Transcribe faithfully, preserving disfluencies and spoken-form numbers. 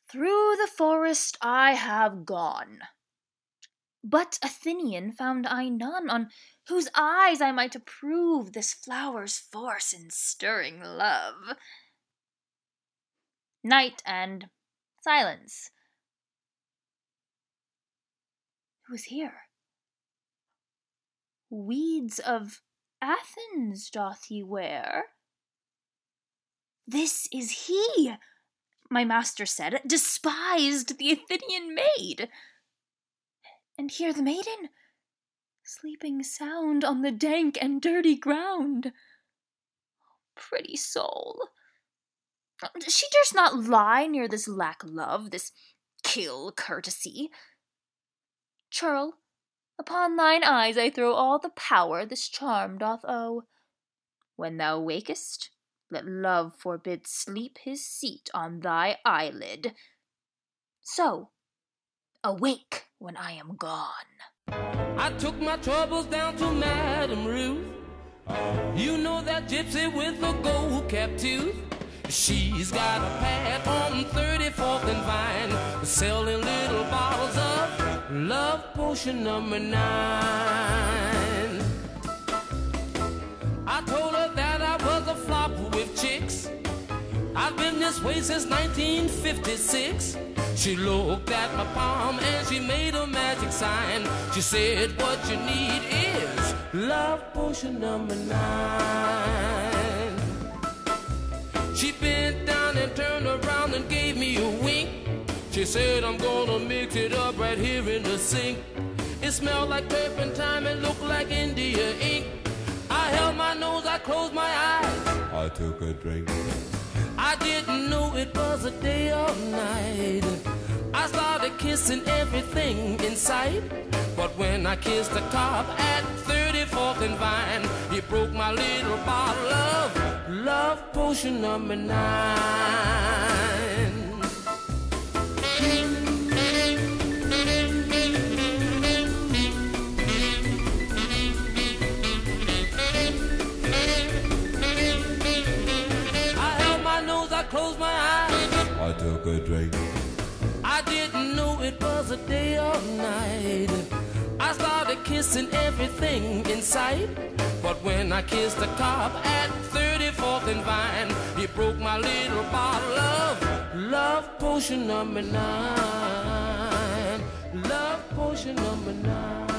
Through the forest I have gone, but Athenian found I none, on whose eyes I might approve this flower's force in stirring love. Night and silence. Who is here? Weeds of Athens doth he wear? This is he, my master said, despised the Athenian maid. And here the maiden, sleeping sound on the dank and dirty ground. Pretty soul, she durst not lie near this lack love, this kill courtesy. Churl, upon thine eyes I throw all the power this charm doth owe. When thou wakest, let love forbid sleep his seat on thy eyelid. So, awake when I am gone. I took my troubles down to Madame Ruth. You know that gypsy with the gold cap tooth. She's got a pad on thirty-fourth and Vine, selling little bottles of love potion number nine. I told her that I was a flop with chicks. I've been this way since nineteen fifty-six. She looked at my palm and she made a magic sign. She said, what you need is love potion number nine. She bent down and turned around and gave me a wink. She said, I'm gonna mix it up right here in the sink. It smelled like turpentine and looked like India ink. I held my nose, I closed my eyes. I took a drink. I didn't know it was a day or night. I started kissing everything in sight. But when I kissed the cop at thirty-fourth and Vine, he broke my little bottle of love potion number nine. Closed my eyes. I took a drink. I didn't know it was a day or night. I started kissing everything in sight. But when I kissed the cop at thirty-fourth and Vine, he broke my little bottle of love potion number nine. Love potion number nine.